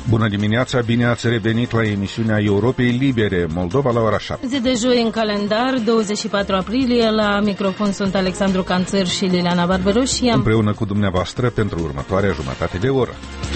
Bună dimineața, bine ați revenit la emisiunea Europei Libere, Moldova la ora 7. Zi de joi în calendar, 24 aprilie, la microfon sunt Alexandru Canțăr și Liliana Barberoși. Împreună cu dumneavoastră pentru următoarea jumătate de oră.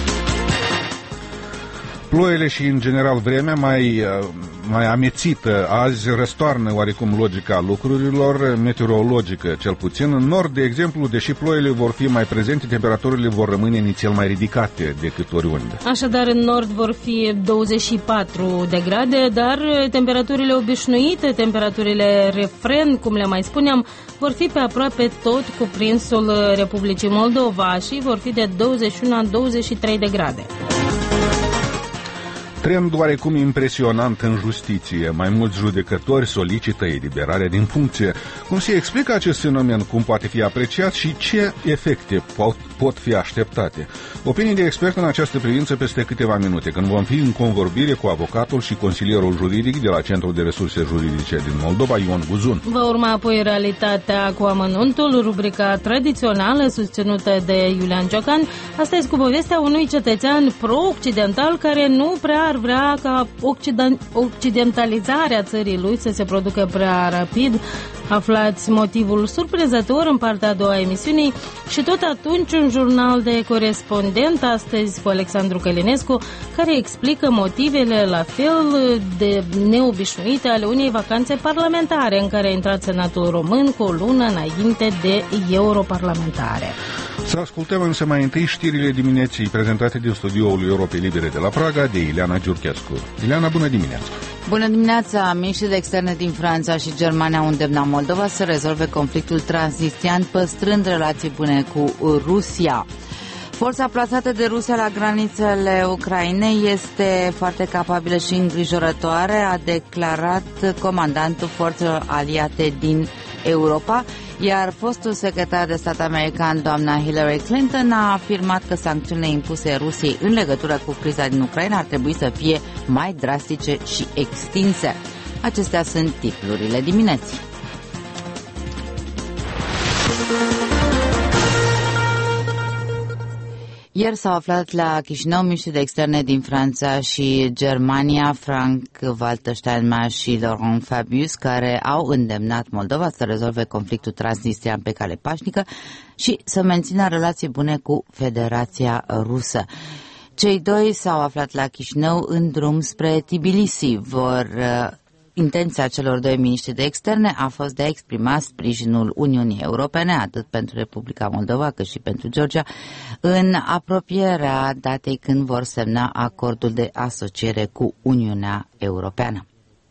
Ploile și, în general, vremea mai amețită azi răstoarnă oarecum logica lucrurilor, meteorologică cel puțin. În nord, de exemplu, deși ploile vor fi mai prezente, temperaturile vor rămâne inițial mai ridicate decât oriunde. Așadar, în nord vor fi 24 de grade, dar temperaturile obișnuite, temperaturile refren, cum le mai spuneam, vor fi pe aproape tot cuprinsul Republicii Moldova și vor fi de 21-23 de grade. Trend oarecum impresionant în justiție. Mai mulți judecători solicită eliberarea din funcție. Cum se explică acest fenomen, cum poate fi apreciat și ce efecte pot fi așteptate? Opinii de expert în această privință peste câteva minute, când vom fi în convorbire cu avocatul și consilierul juridic de la Centrul de Resurse Juridice din Moldova, Ion Buzun. Va urma apoi Realitatea cu amănuntul, rubrica tradițională susținută de Iulian Ciocan. Asta este cu povestea unui cetățean pro-occidental care nu prea ar vrea ca occidentalizarea țării lui să se producă prea rapid. Aflați motivul surprinzător în partea a doua a emisiunii și tot atunci un jurnal de corespondent, astăzi cu Alexandru Călinescu, care explică motivele la fel de neobișnuite ale unei vacanțe parlamentare în care a intrat Senatul Român cu o lună înainte de europarlamentare. Să ascultăm însă mai întâi știrile dimineții prezentate din studioul Europei Libere de la Praga de Ileana Giurchescu. Ileana, bună dimineața! Bună dimineața! Miniștrii de externe din Franța și Germania au îndemnat Moldova să rezolve conflictul transnistrian păstrând relații bune cu Rusia. Forța plasată de Rusia la granițele Ucrainei este foarte capabilă și îngrijorătoare, a declarat comandantul forțelor aliate din Europa, iar fostul secretar de stat american, doamna Hillary Clinton, a afirmat că sancțiunile impuse Rusiei în legătură cu criza din Ucraina ar trebui să fie mai drastice și extinse. Acestea sunt titlurile dimineții. Ieri s-au aflat la Chișinău miniștrii de externe din Franța și Germania, Frank-Walter Steinmeier și Laurent Fabius, care au îndemnat Moldova să rezolve conflictul transnistrian pe cale pașnică și să mențină relații bune cu Federația Rusă. Cei doi s-au aflat la Chișinău în drum spre Tbilisi. Intenția celor doi miniștri de externe a fost de a exprima sprijinul Uniunii Europene, atât pentru Republica Moldova cât și pentru Georgia, în apropierea datei când vor semna acordul de asociere cu Uniunea Europeană.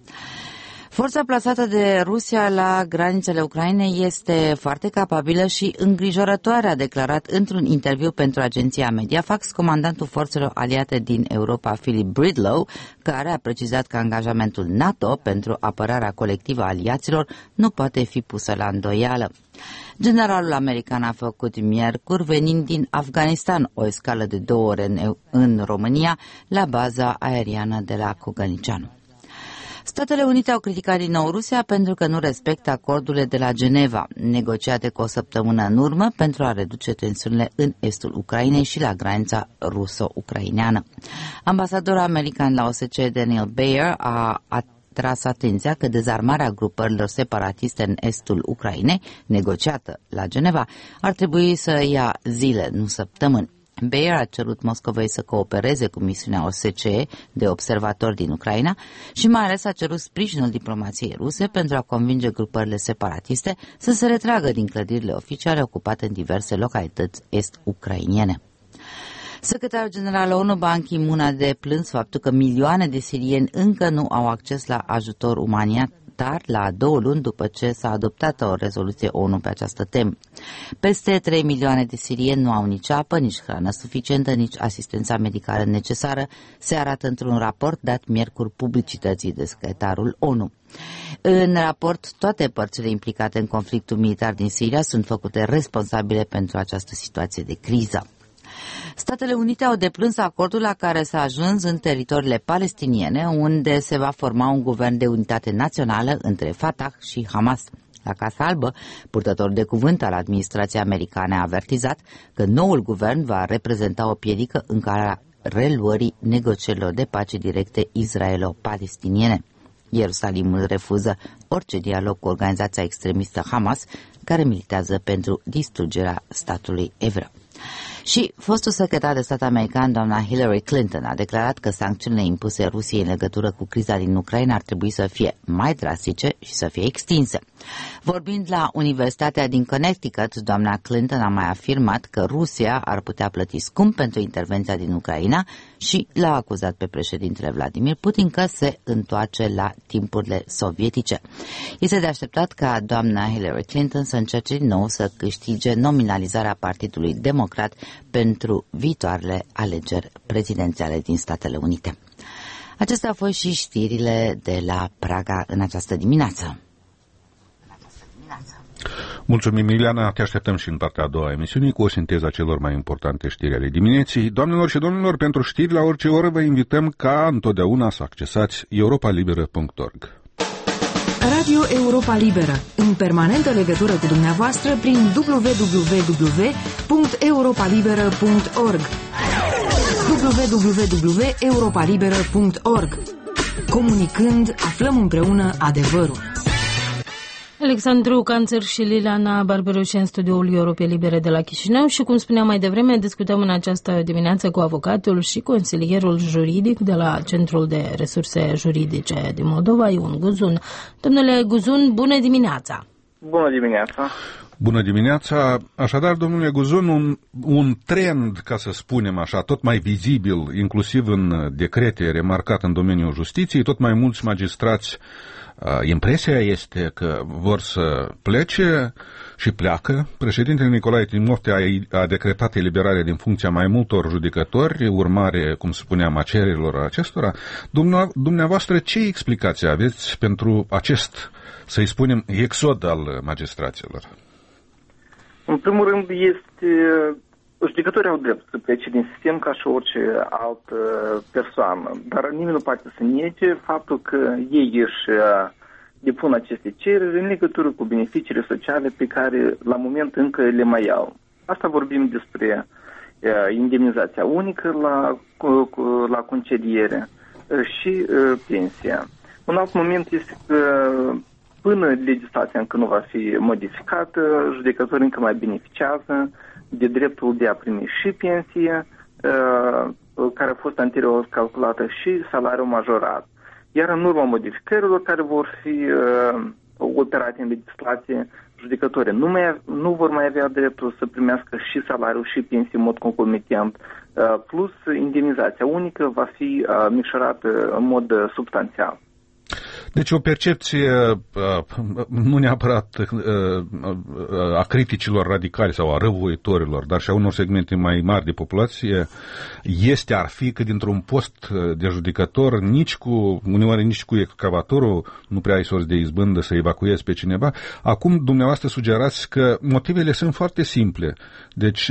Forța plasată de Rusia la granițele Ucrainei este foarte capabilă și îngrijorătoare, a declarat într-un interviu pentru agenția Mediafax comandantul forțelor aliate din Europa, Philip Bridlow, care a precizat că angajamentul NATO pentru apărarea colectivă a aliaților nu poate fi pusă la îndoială. Generalul american a făcut miercuri, venind din Afganistan, o escală de 2 ore în România, la baza aeriană de la Cogălnicianu. Statele Unite au criticat din nou Rusia pentru că nu respectă acordurile de la Geneva, negociate cu o săptămână în urmă pentru a reduce tensiunile în estul Ucrainei și la granița ruso-ucraineană. Ambasadorul american la OSCE, Daniel Bayer, a tras atenția că dezarmarea grupărilor separatiste în estul Ucrainei, negociată la Geneva, ar trebui să ia zile, nu săptămâni. Bayer a cerut Moscovei să coopereze cu misiunea OSCE de observatori din Ucraina și mai ales a cerut sprijinul diplomației ruse pentru a convinge grupările separatiste să se retragă din clădirile oficiale ocupate în diverse localități est-ucrainiene. Secretarul general ONU Ban Ki-moon a deplâns faptul că milioane de sirieni încă nu au acces la ajutor umanitar la 2 luni după ce s-a adoptat o rezoluție ONU pe această temă. Peste 3 milioane de sirieni nu au nici apă, nici hrană suficientă, nici asistența medicală necesară, se arată într-un raport dat miercuri publicității de secretarul ONU. În raport, toate părțile implicate în conflictul militar din Siria sunt făcute responsabile pentru această situație de criză. Statele Unite au deplâns acordul la care s-a ajuns în teritoriile palestiniene, unde se va forma un guvern de unitate națională între Fatah și Hamas. La Casa Albă, purtătorul de cuvânt al administrației americane a avertizat că noul guvern va reprezenta o piedică în calea reluării negocierilor de pace directe israelo-palestiniene. Ierusalimul refuză orice dialog cu organizația extremistă Hamas, care militează pentru distrugerea statului evreu. Și fostul secretar de stat american, doamna Hillary Clinton, a declarat că sancțiunile impuse Rusiei în legătură cu criza din Ucraina ar trebui să fie mai drastice și să fie extinse. Vorbind la Universitatea din Connecticut, doamna Clinton a mai afirmat că Rusia ar putea plăti scump pentru intervenția din Ucraina și l-a acuzat pe președintele Vladimir Putin că se întoarce la timpurile sovietice. Este de așteptat ca doamna Hillary Clinton să încerce din nou să câștige nominalizarea Partidului Democrat pentru viitoarele alegeri prezidențiale din Statele Unite. Acestea au fost și știrile de la Praga în această dimineață. Mulțumim, Ileana, te așteptăm și în partea a doua a emisiunii cu o sinteză a celor mai importante știri ale dimineții. Doamnelor și domnilor, pentru știri la orice oră vă invităm ca întotdeauna să accesați europalibera.org. Radio Europa Liberă, în permanentă legătură cu dumneavoastră prin www.europalibera.org www.europalibera.org. Comunicând, aflăm împreună adevărul. Alexandru Canțăr și Liliana Barberuș în studioul Europei Libere de la Chișinău și, cum spuneam mai devreme, discutăm în această dimineață cu avocatul și consilierul juridic de la Centrul de Resurse Juridice din Moldova, Ion Guzun. Domnule Guzun, bună dimineața! Bună dimineața! Bună dimineața! Așadar, domnule Guzun, un trend, ca să spunem așa, tot mai vizibil, inclusiv în decrete remarcat în domeniul justiției, tot mai mulți magistrați, impresia este că vor să plece și pleacă. Președintele Nicolae Timofte a decretat eliberarea din funcția mai multor judecători, urmare, cum spuneam, a cererilor acestora. Dumneavoastră, ce explicație aveți pentru acest, să-i spunem, exod al magistraților? În primul rând, judecătorii au drept să plece din sistem ca și orice altă persoană, dar nimeni nu poate să nege faptul că ei își depun aceste cereri în legătură cu beneficiile sociale pe care la moment încă le mai au. Asta vorbim despre indemnizația unică la concediere și pensia. Un alt moment este că până legislația încă nu va fi modificată, judecătorii încă mai beneficiază de dreptul de a primi și pensie, care a fost anterior calculată, și salariul majorat. Iar în urma modificărilor care vor fi operate în legislație, judecătorii nu vor mai avea dreptul să primească și salariul și pensie în mod concomitent, plus indemnizația unică va fi micșorată în mod substanțial. Deci o percepție nu neapărat a criticilor radicali sau a răuvoitorilor, dar și a unor segmente mai mari de populație ar fi că dintr-un post de judecător, uneori nici cu excavatorul nu prea ai sorți de izbândă să evacuezi pe cineva. Acum dumneavoastră sugerați că motivele sunt foarte simple. Deci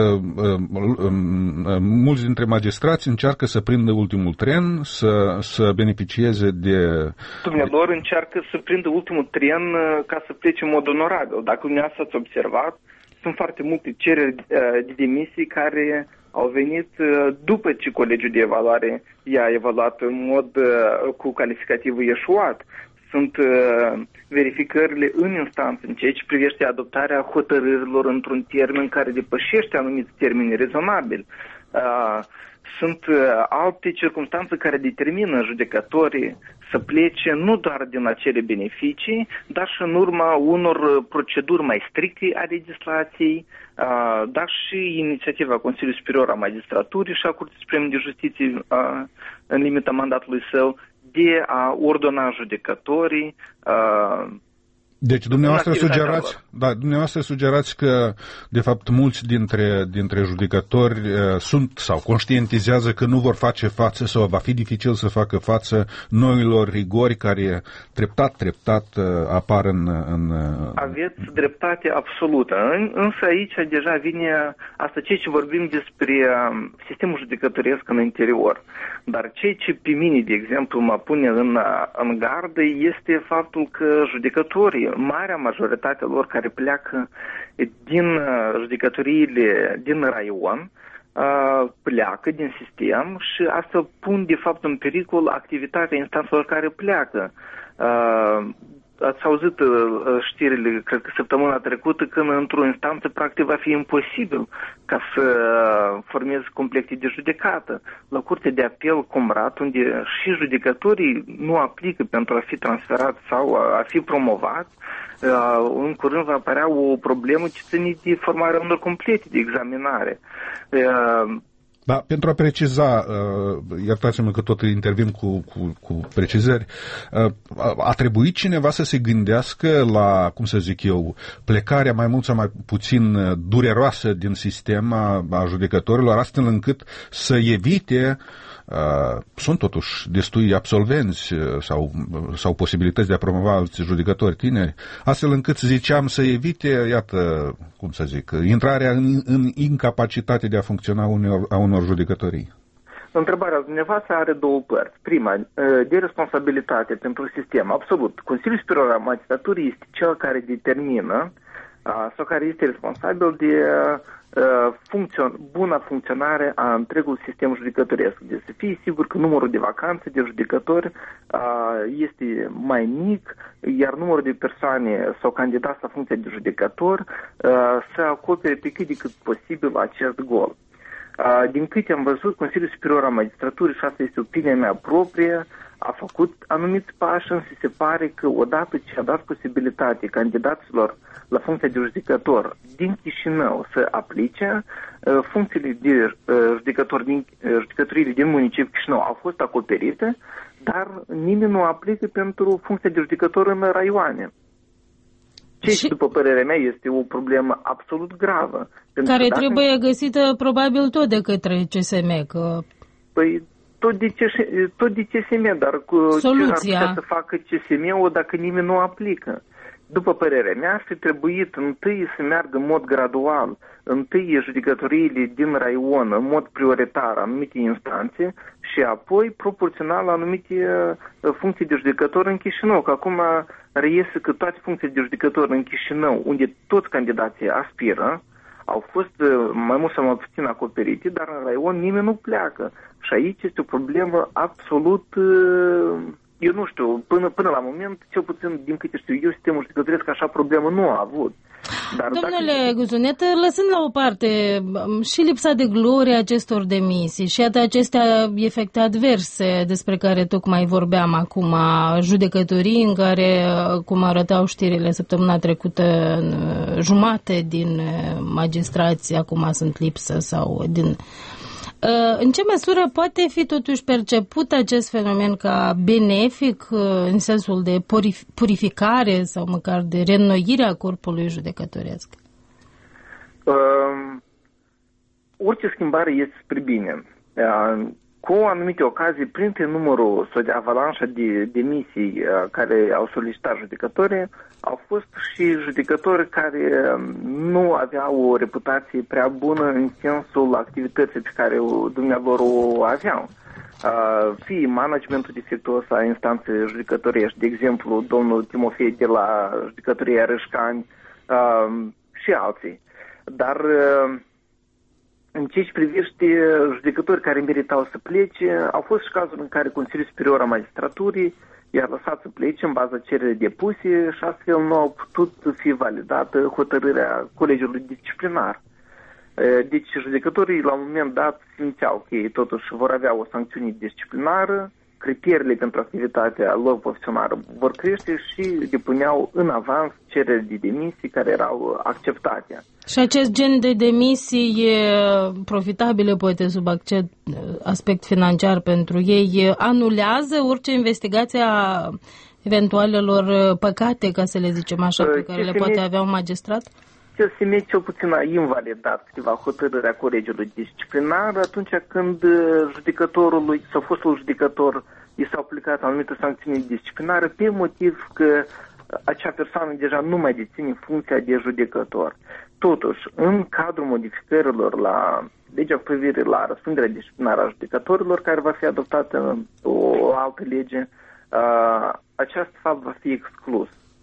mulți dintre magistrați încearcă să prindă ultimul tren, să beneficieze de... Dumnealor încearcă să prindă ultimul tren ca să plece în mod onorabil. Dacă dumneavoastră ați observat, sunt foarte multe cereri de demisii care au venit după ce colegiul de evaluare i-a evaluat în mod cu calificativul eșuat. Sunt verificările în instanță în ceea ce privește adoptarea hotărârilor într-un termen care depășește anumiți termeni rezonabili. Sunt alte circunstanțe care determină judecătorii să plece nu doar din acele beneficii, dar și în urma unor proceduri mai stricte a legislației, dar și inițiativa Consiliului Superior a Magistraturii și a Curții Supreme de Justiție în limita mandatului său de a ordona judecătorii. Deci dumneavoastră sugerați că, de fapt, mulți dintre judecători sunt sau conștientizează că nu vor face față sau va fi dificil să facă față noilor rigori care treptat apar în... Aveți dreptate absolută, însă aici deja vine asta ceea ce vorbim despre sistemul judecătoresc în interior. Dar ceea ce pe mine, de exemplu, mă pune în gardă este faptul că judecătorii, marea majoritate lor care pleacă din judecătoriile din raion, pleacă din sistem și asta pun de fapt în pericol activitatea instanțelor care pleacă. Ați auzit știrile, cred că săptămâna trecută, când într-o instanță practic va fi imposibil ca să formeze complexe de judecată. La Curtea de Apel Comrat, unde și judecătorii nu aplică pentru a fi transferați sau a fi promovați, în curând va apărea o problemă ce ține de formarea unor complete de examinare. Da, pentru a preciza, iertați-mă că tot intervin cu precizări, a trebuit cineva să se gândească la, cum să zic eu, plecarea mai mult sau mai puțin dureroasă din sistem a judecătorilor, astfel încât să evite, sunt totuși destui absolvenți sau posibilități de a promova alți judecători tineri, astfel încât, ziceam, să evite, iată, cum să zic, intrarea în incapacitate de a funcționa a unor judecătorii. Întrebarea dumneavoastră are două părți. Prima, de responsabilitate pentru sistem. Absolut. Consiliul Superior al Magistraturii este cel care determină sau care este responsabil de buna funcționare a întregului sistem judecătoresc. Deci să fie sigur că numărul de vacanțe de judecători este mai mic, iar numărul de persoane sau candidați la funcția de judecător să acopere pe cât de cât posibil acest gol. Din câte am văzut, Consiliul Superior al Magistraturii, și asta este opinia mea proprie, a făcut anumiți pași, însă se pare că odată ce a dat posibilitate candidaților la funcția de judecător din Chișinău să aplice, funcțiile de judecătorile din municipiul Chișinău au fost acoperite, dar nimeni nu aplică pentru funcția de judecător în raioane. Și, după părerea mea, este o problemă absolut gravă. Care trebuie găsită probabil tot de către CSM. Păi, tot de CSM, dar soluția. Ce ar putea să facă CSM-ul dacă nimeni nu aplică? După părerea mea, ar fi trebuit întâi să meargă în mod gradual, întâi judecătoriile din raion, în mod prioritar, anumite instanțe și apoi proporțional anumite funcții de judecător în Chișinău. Că acum reiese că toate funcțiile de judecător în Chișinău, unde toți candidații aspiră, au fost mai mult sau mai puțin acoperite, dar în raion nimeni nu pleacă. Și aici este o problemă absolut... Eu nu știu, până la moment, cel puțin din câte știu eu, sistemul judecătoresc așa problemă nu a avut. Dar domnule Guzunet, lăsând la o parte și lipsa de glorie acestor demisii și iată acestea efecte adverse despre care tocmai vorbeam acum, judecătorii în care, cum arătau știrile săptămâna trecută, jumate din magistrați acum sunt lipsă sau din... În ce măsură poate fi totuși perceput acest fenomen ca benefic în sensul de purificare sau măcar de reînnoire a corpului judecătoresc? Orice schimbare este spre bine. Cu anumite ocazii, printre numărul sau de avalanșă de demisii care au solicitat judecătorii, au fost și judecători care nu aveau o reputație prea bună în sensul activității pe care dumnealor o aveau. Fie managementul defectuos a instanței judecătorești, de exemplu, domnul Timofei de la judecătoria Râșcani și alții. Dar în ce privește judecători care meritau să plece, au fost și cazuri în care Consiliul Superior al Magistraturii i-a lăsat să plece în baza cererii depuse și astfel nu au putut fi validată hotărârea colegiului disciplinar. Deci judecătorii la un moment dat simțeau că ei totuși vor avea o sancțiune disciplinară, criteriile pentru activitatea lor profesională vor crește și depuneau în avans cereri de demisii care erau acceptate. Și acest gen de demisii profitabile, poate sub aspect financiar pentru ei, anulează orice investigație a eventualelor păcate, ca să le zicem așa, pe care le poate avea un magistrat? CSM cel puțin a invalidat câteva hotărâri a colegiului disciplinar atunci când judecătorului sau fostul judecător i s-au aplicat anumite sancțiuni disciplinare pe motiv că acea persoană deja nu mai deține funcția de judecător. Totuși, în cadrul modificărilor la legea cu privire la răspunderea disciplinară a judecătorilor, care va fi adoptată în o altă lege, acest fapt va fi exclus.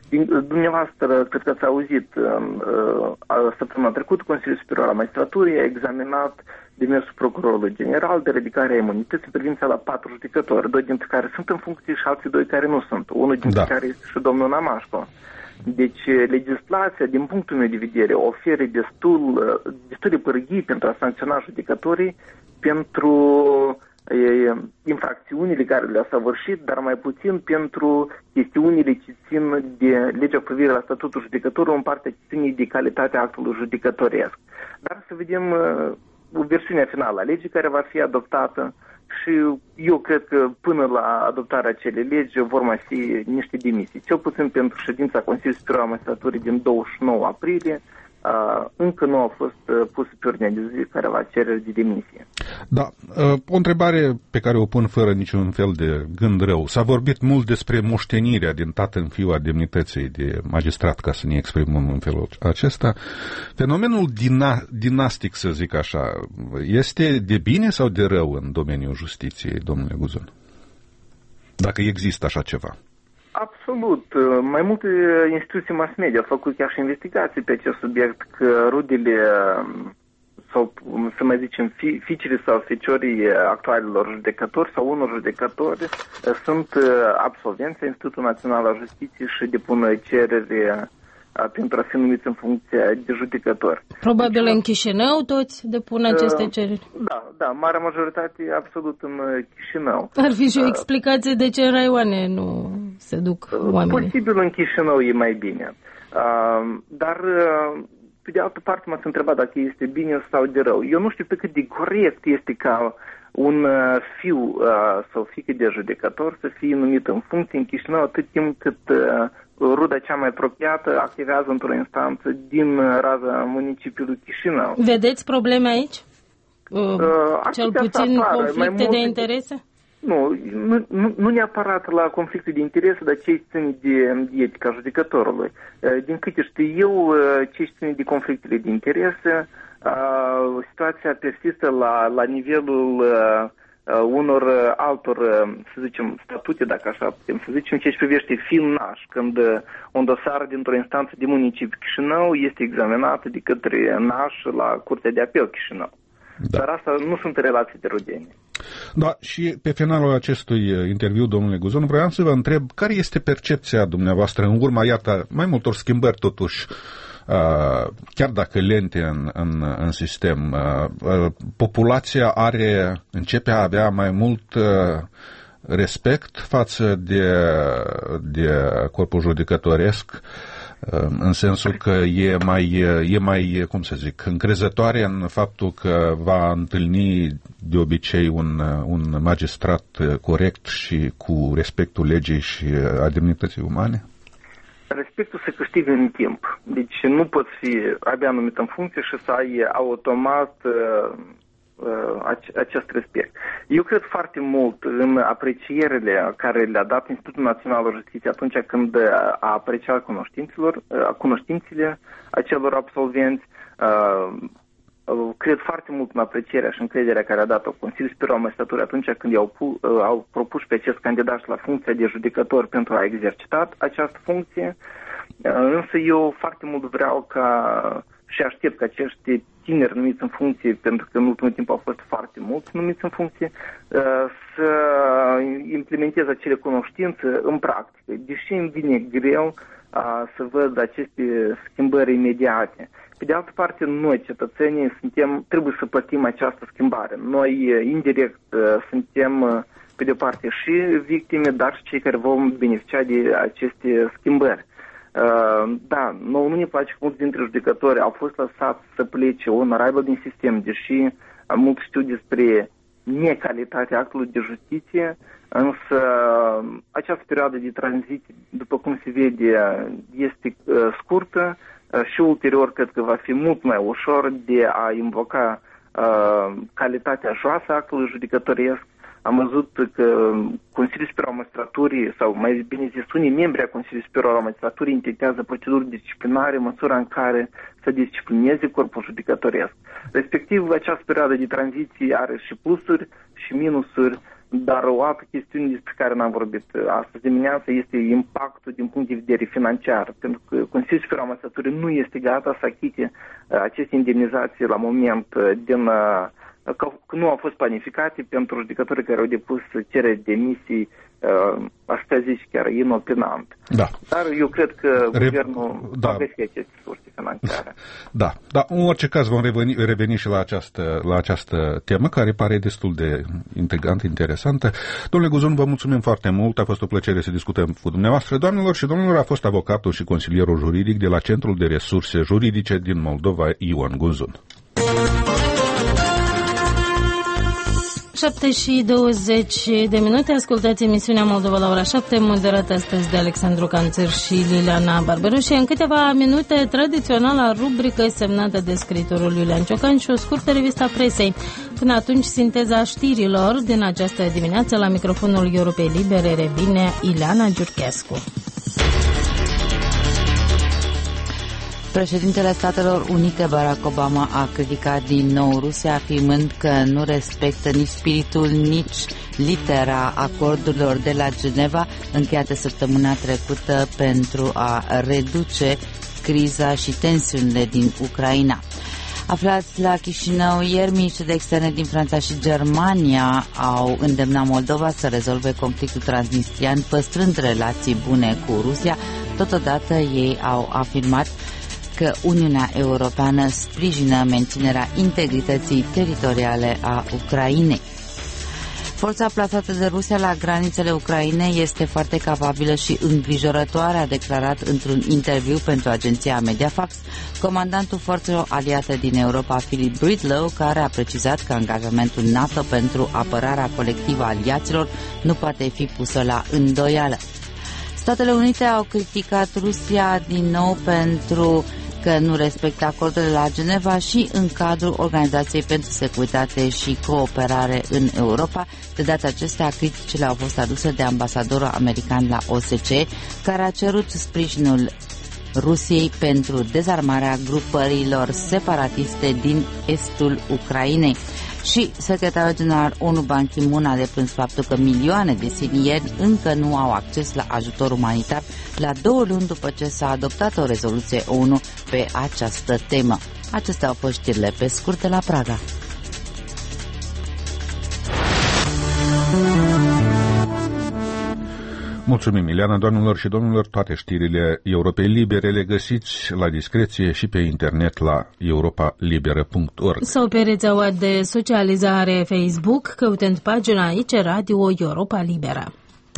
Dumneavoastră, cred că ați auzit, săptămâna trecută, Consiliul Superior al Magistraturii a examinat demersul Procurorului General de ridicare a imunității în privința la 4 judecători, 2 dintre care sunt în funcție și alții 2 care nu sunt. Unul dintre care este și domnul Namașco. Deci, legislația, din punctul meu de vedere, oferă destul de pârghii pentru a sancționa judecătorii pentru infracțiunile care le-au săvârșit, dar mai puțin pentru chestiunile ce țin de legea cu privire la statutul judecătorului, în partea ce ține de calitatea actului judecătoresc. Dar să vedem versiunea finală a legii care va fi adoptată și eu cred că până la adoptarea acelei legi vor mai fi niște demisii. Cel puțin pentru ședința Consiliului Superior al Magistraturii din 29 aprilie, încă nu au fost puse pe ordinea de zi careva cereri de demisie. Da, o întrebare pe care o pun fără niciun fel de gând rău. S-a vorbit mult despre moștenirea din tată în fiu a demnității de magistrat, ca să ne exprimăm în felul acesta. Fenomenul dinastic, să zic așa, este de bine sau de rău în domeniul justiției, domnule Guzon? Dacă există așa ceva. Absolut. Mai multe instituții mass media au făcut chiar și investigații pe acest subiect, că rudele sau, să mai zicem, fiicele sau feciorii actualilor judecători sau unor judecători sunt absolvenți în Institutul Național al Justiției și depun cereri pentru a fi numiți în funcție de judecători. Probabil în Chișinău toți depun aceste cereri. Da, marea majoritate absolut în Chișinău. Ar fi și o explicație de ce în raioane nu se duc oamenii. Posibil în Chișinău e mai bine. Dar, pe de altă parte, m-ați întrebat dacă este bine sau de rău. Eu nu știu pe cât de corect este ca un fiu sau fiică de judecător să fie numit în funcție în Chișinău atât timp cât ruda cea mai apropiată activează într-o instanță din raza municipiului Chișinău. Vedeți probleme aici? Cel puțin conflicte de interese? Nu neapărat la conflicte de interese, dar ce ține de etica judecătorului. Din câte știu eu, ce ține de conflictele de interese, situația persistă la nivelul unor altor, să zicem, statute, dacă așa putem să zicem, ce privește fin-naș, când un dosar dintr-o instanță de municipiu Chișinău este examinat de către naș la Curtea de Apel Chișinău. Da. Dar asta nu sunt relații de rudenie. Da, și pe finalul acestui interviu, domnule Guzon, vreau să vă întreb care este percepția dumneavoastră în urma, iată, mai multor schimbări totuși, chiar dacă lente în sistem. Populația începe a avea mai mult respect față de corpul judecătoresc, în sensul că e mai, cum să zic, încrezătoare în faptul că va întâlni de obicei un magistrat corect și cu respectul legii și a demnității umane? Respectul se câștigă în timp. Deci nu poți fi abia numit în funcție și să ai automat acest respect. Eu cred foarte mult în aprecierile care le-a dat Institutul Național al Justiției atunci când a apreciat cunoștințele acelor absolvenți. Cred foarte mult în aprecierea și încrederea care a dat-o Consiliul Superior al Magistraturii atunci când au propus pe acest candidat la funcția de judecător pentru a exercita această funcție. Însă eu foarte mult vreau și aștept ca acești tineri numiți în funcție, pentru că în ultimul timp au fost foarte mulți numiți în funcție, să implementeze acele cunoștințe în practică. Deși îmi vine greu să văd aceste schimbări imediate. Pe de altă parte, noi, cetățenii, trebuie să plătim această schimbare. Noi, indirect, suntem, pe de o parte, și victime, dar și cei care vom beneficia de aceste schimbări. Da, nu ne place că mulți dintre judecători au fost lăsați să plece onorabil din sistem, deși mult știu despre necalitatea actului de justiție, însă această perioadă de tranziție, după cum se vede, este scurtă și ulterior cred că va fi mult mai ușor de a invoca calitatea joasă a actului judecătoresc. Am văzut că Consiliul Superior al Magistraturii, sau mai bine zis, unii membri a Consiliului Superior al Magistraturii intentează proceduri disciplinare în măsura în care să disciplineze corpul judecătoresc. Respectiv, această perioadă de tranziție are și plusuri și minusuri Dar o altă chestiune despre care n-am vorbit astăzi dimineața este impactul din punct de vedere financiar, pentru că Consiliul Superior al Magistraturii nu este gata să achite aceste indemnizații la moment că nu au fost planificate pentru judecătorii care au depus cereri de emisii, aș zice chiar inopinant. Da. Dar eu cred că guvernul va găsi aceste surse financiare. Da, în orice caz vom reveni și la această temă, care pare destul de intrigantă, interesantă. Domnule Guzun, vă mulțumim foarte mult, a fost o plăcere să discutăm cu dumneavoastră. Doamnelor și domnilor, a fost avocatul și consilierul juridic de la Centrul de Resurse Juridice din Moldova, Ion Guzun. 7:20, ascultați emisiunea Moldova la ora 7, moderată astăzi de Alexandru Canțăr și Liliana Barberu și în câteva minute tradiționala rubrică semnată de scriitorul Iulian Ciocan și o scurtă revistă a presei. Până atunci, sinteza știrilor din această dimineață la microfonul Europei Libere revine Ileana Giurchescu. Președintele Statelor Unite, Barack Obama, a criticat din nou Rusia, afirmând că nu respectă nici spiritul, nici litera acordurilor de la Geneva, încheiate săptămâna trecută pentru a reduce criza și tensiunile din Ucraina. Aflați la Chișinău, ieri miniștrii de externe din Franța și Germania au îndemnat Moldova să rezolve conflictul transnistrian, păstrând relații bune cu Rusia. Totodată ei au afirmat că Uniunea Europeană sprijină menținerea integrității teritoriale a Ucrainei. Forța plasată de Rusia la granițele Ucrainei este foarte capabilă și îngrijorătoare, a declarat într-un interviu pentru agenția Mediafax comandantul forțelor aliate din Europa, Philip Bridlow, care a precizat că angajamentul NATO pentru apărarea colectivă a aliaților nu poate fi pusă la îndoială. Statele Unite au criticat Rusia din nou pentru că nu respectă acordurile la Geneva și în cadrul Organizației pentru Securitate și Cooperare în Europa. De data acestea, criticile au fost aduse de ambasadorul american la OSCE, care a cerut sprijinul Rusiei pentru dezarmarea grupărilor separatiste din estul Ucrainei. Și secretarul general ONU Ban Ki-moon a deplâns faptul că milioane de sirieni încă nu au acces la ajutor umanitar la 2 luni după ce s-a adoptat o rezoluție ONU pe această temă. Acestea au fost știrile pe scurt de la Praga. Mulțumim, Ileana. Doamnelor și domnilor, toate știrile Europei Libere le găsiți la discreție și pe internet la europalibera.org. Sau pe rețeaua de socializare Facebook, căutând pagina aici Radio Europa Libera.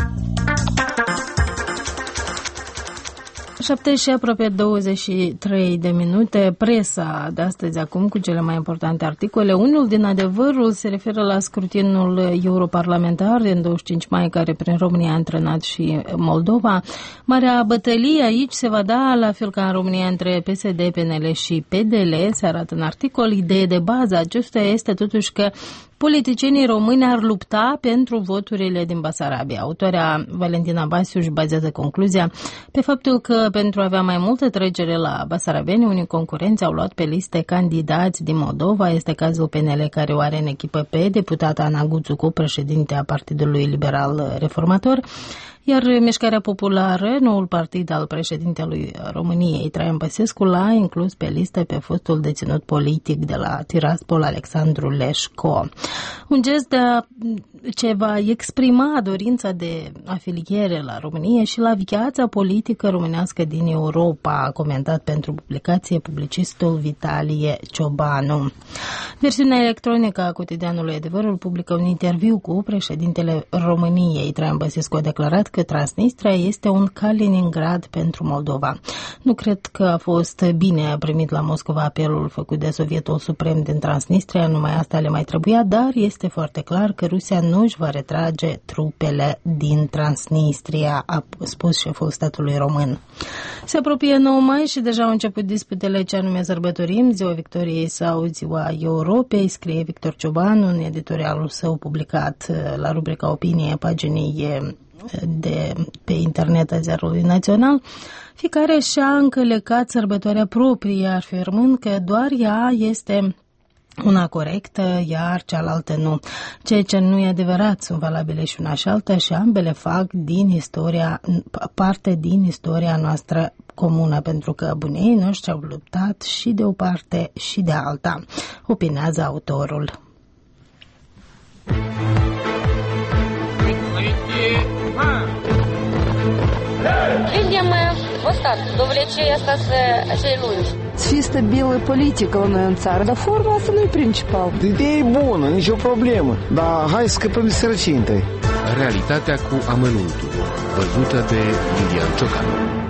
7 și aproape 23 de minute, presa de astăzi acum cu cele mai importante articole. Unul din adevărul se referă la scrutinul europarlamentar din 25 mai, care prin România a antrenat și Moldova. Marea bătălie aici se va da, la fel ca în România, între PSD, PNL și PDL, se arată în articol. Ideea de bază acestuia este totuși că politicienii români ar lupta pentru voturile din Basarabia. Autoarea Valentina Basiu își bazează concluzia pe faptul că pentru a avea mai multă trecere la basarabeni, unii concurenți au luat pe liste candidați din Moldova. Este cazul PNL, care o are în echipă pe deputata Ana Guțucu, președinte a Partidului Liberal Reformator, iar Mișcarea Populară, noul partid al președintelui României, Traian Băsescu, l-a inclus pe listă pe fostul deținut politic de la Tiraspol, Alexandru Leșco. Un gest ce va exprima dorința de afiliere la România și la viața politică românească din Europa, a comentat pentru publicație publicistul Vitalie Ciobanu. Versiunea electronică a cotidianului Adevărul publică un interviu cu președintele României. Traian Băsescu a declarat că Transnistria este un Kaliningrad pentru Moldova. Nu cred că a fost bine primit la Moscova apelul făcut de Sovietul Suprem din Transnistria, numai asta le mai trebuia, dar este foarte clar că Rusia nu își va retrage trupele din Transnistria, a spus șeful statului român. Se apropie 9 mai și deja au început disputele ce anume sărbătorim, Ziua Victoriei sau Ziua Europei, scrie Victor Cioban în editorialul său publicat la rubrica Opinie, paginii de pe internet a Ziarului Național. Fiecare și-a încălecat sărbătoarea proprie, afirmând că doar ea este una corectă, iar cealaltă nu. Ceea ce nu e adevărat, sunt valabile și una și alta și ambele fac parte din istoria noastră comună, pentru că bunii noștri au luptat și de o parte și de alta, opinează autorul. Видим мы вот так, до увлечения acei lungi. Să fie stabilă politică la noi în țară, dar forma asta nu e principal. Ideea e bună, nicio problemă, dar hai să scăpăm de sărăcie întâi. Realitatea cu amănuntul, văzută de Lilian Ciocan.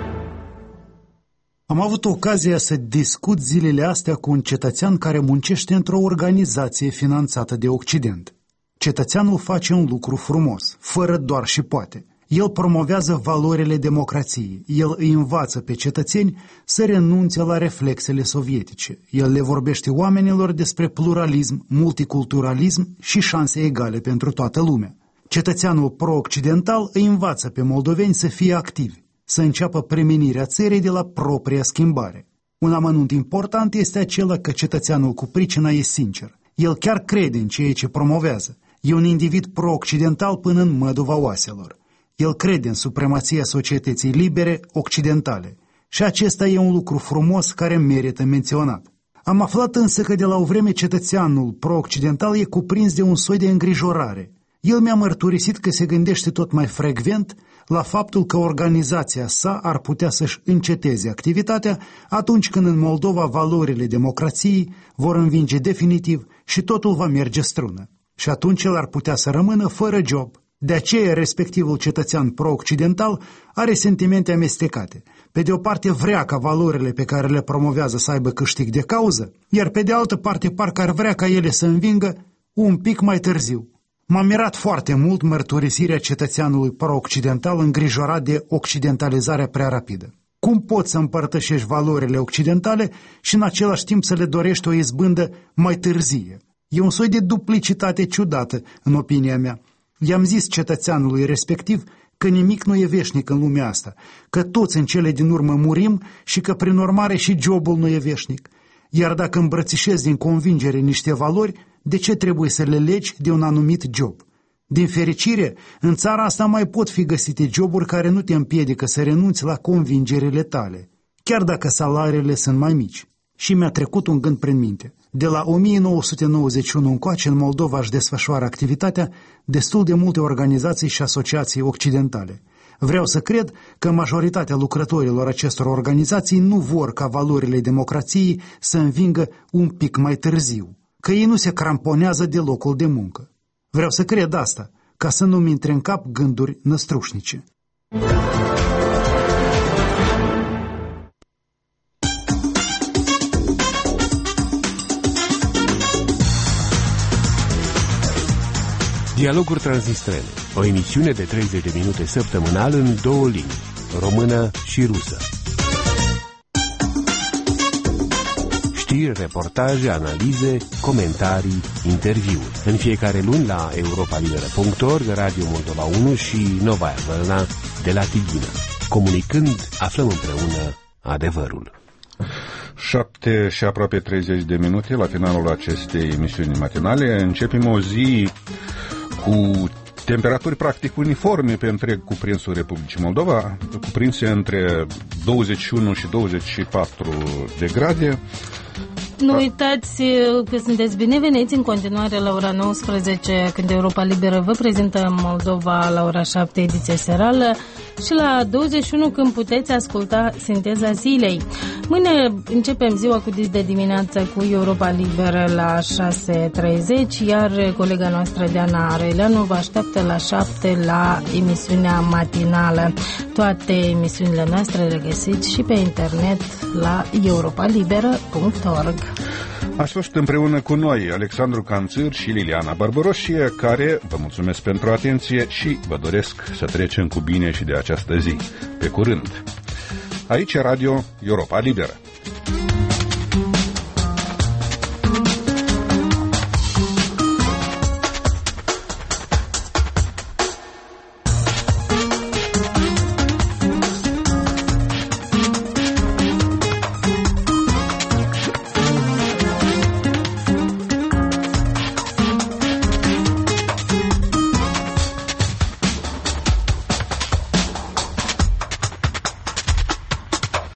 Am avut ocazia să discut zilele astea cu un cetățean care muncește într-o organizație finanțată de Occident. Cetățeanul face un lucru frumos, fără doar și poate. El promovează valorile democrației. El îi învață pe cetățeni să renunțe la reflexele sovietice. El le vorbește oamenilor despre pluralism, multiculturalism și șanse egale pentru toată lumea. Cetățeanul pro-occidental îi învață pe moldoveni să fie activi, să înceapă premenirea țării de la propria schimbare. Un amănunt important este acela că cetățeanul cu pricina e sincer. El chiar crede în ceea ce promovează. E un individ pro-occidental până în măduva oaselor. El crede în supremația societății libere occidentale și acesta e un lucru frumos care merită menționat. Am aflat însă că de la o vreme cetățeanul pro-occidental e cuprins de un soi de îngrijorare. El mi-a mărturisit că se gândește tot mai frecvent la faptul că organizația sa ar putea să-și înceteze activitatea atunci când în Moldova valorile democrației vor învinge definitiv și totul va merge strună. Și atunci el ar putea să rămână fără job. De aceea, respectivul cetățean pro-occidental are sentimente amestecate. Pe de o parte vrea ca valorile pe care le promovează să aibă câștig de cauză, iar pe de altă parte parcă ar vrea ca ele să învingă un pic mai târziu. M-a mirat foarte mult mărturisirea cetățeanului pro-occidental îngrijorat de occidentalizarea prea rapidă. Cum poți să împărtășești valorile occidentale și în același timp să le dorești o izbândă mai târzie? E un soi de duplicitate ciudată, în opinia mea. I-am zis cetățeanului respectiv că nimic nu e veșnic în lumea asta, că toți în cele din urmă murim și că prin urmare și jobul nu e veșnic. Iar dacă îmbrățișezi din convingere niște valori, de ce trebuie să le legi de un anumit job? Din fericire, în țara asta mai pot fi găsite joburi care nu te împiedică să renunți la convingerile tale, chiar dacă salariile sunt mai mici. Și mi-a trecut un gând prin minte. De la 1991 încoace în Moldova își desfășoară activitatea destul de multe organizații și asociații occidentale. Vreau să cred că majoritatea lucrătorilor acestor organizații nu vor ca valorile democrației să învingă un pic mai târziu, că ei nu se cramponează de locul de muncă. Vreau să cred asta, ca să nu-mi intre în cap gânduri năstrușnice. Dialoguri Transnistrene, o emisiune de 30 de minute săptămânal în două limbi, română și rusă. Știri, reportaje, analize, comentarii, interviuri. În fiecare luni la europalibera.org, Radio Moldova 1 și Novaia Vălna de la Tighina. Comunicând, aflăm împreună adevărul. 7 și aproape 30 de minute la finalul acestei emisiuni matinale. Începem o zi cu temperaturi practic uniforme pe întreg cuprinsul Republicii Moldova, cuprinse între 21 și 24 de grade. Nu uitați că sunteți bineveniți în continuare la ora 19, când Europa Liberă vă prezintă Moldova la ora 7, ediție serală, și la 21, când puteți asculta Sinteza Zilei. Mâine începem ziua cu dis de dimineață cu Europa Liberă la 6:30, iar colega noastră Diana Areleanu vă așteaptă la 7 la emisiunea matinală. Toate emisiunile noastre le găsiți și pe internet la europalibera.org. Ați fost împreună cu noi Alexandru Canțir și Liliana Barbăroșie, care vă mulțumesc pentru atenție și vă doresc să trecem cu bine și de această zi. Pe curând! Aici Radio Europa Liberă.